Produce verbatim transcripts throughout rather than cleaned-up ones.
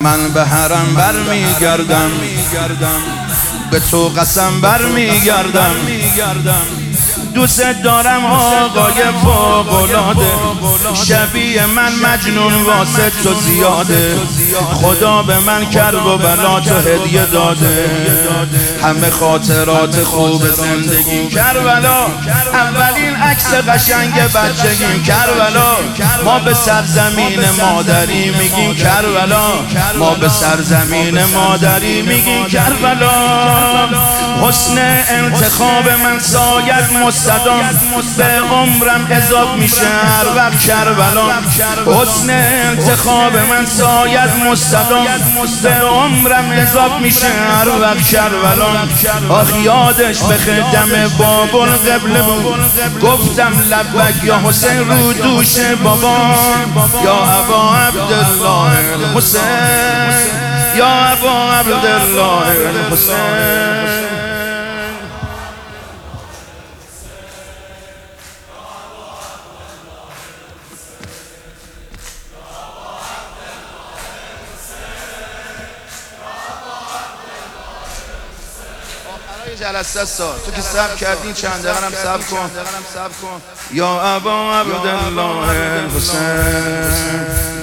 من به حرم بر میگردم، به تو قسم بر میگردم. دوست دارم آقای فوق‌العاده، شبیه من مجنون واسه تو زیاده. خدا به من کرب و بلا تو هدیه داده، همه خاطرات خوب زندگیم کربلا. اولین عکس قشنگ بچگیم کربلا. ما به سرزمین مادری میگیم کربلا، ما به سرزمین مادری میگیم کربلا. حسن انتخاب من سایت مستدام، به عمرم اضافه میشه هر وقت کربلا. حسن انتخاب من سایت مستدام، به عمرم اضافه میشه هر وقت کربلا. آخ یادش به خدم باب القبله بود، گفتم لبک یا حسین رو دوش بابا. یا ابا عبدالله الحسین، یا ابا عبدالله الحسین. جلسه است تو که صبر کردین چند دقیقه هم صبر کن. یا ابا عبدالله الحسین،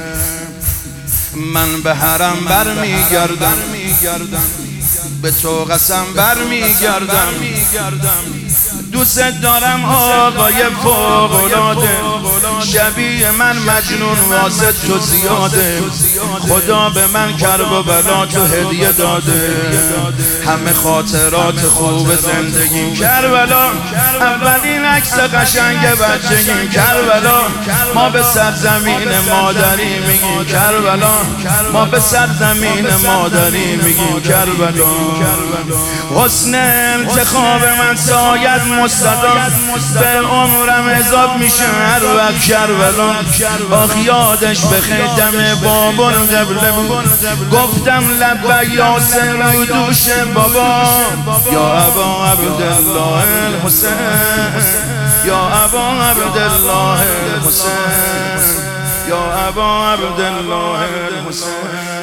من به حرم بر میگردم، به تو قسم بر میگردم. دوست دارم آقای فوق‌العاده، شبیه من مجنون واسه تو زیاده. خدا به من کرب و بلا تو هدیه داده، همه خاطرات خوب زندگیم کربلا. اولین عکس قشنگ بچگیم کربلا. ما به سرزمین مادری میگیم کربلا، ما به سرزمین مادری میگیم کربلا. حسن انتخاب من سایت مستدام، به عمرم اضافه میشه هر وقت کربلا. آخ یادش به خدم باب القبله بود، گفتم لبک یا حسین رو دوش بابا. یا ابا عبدالله الحسین، یا ابا عبدالله الحسین، یا ابا عبدالله الحسین.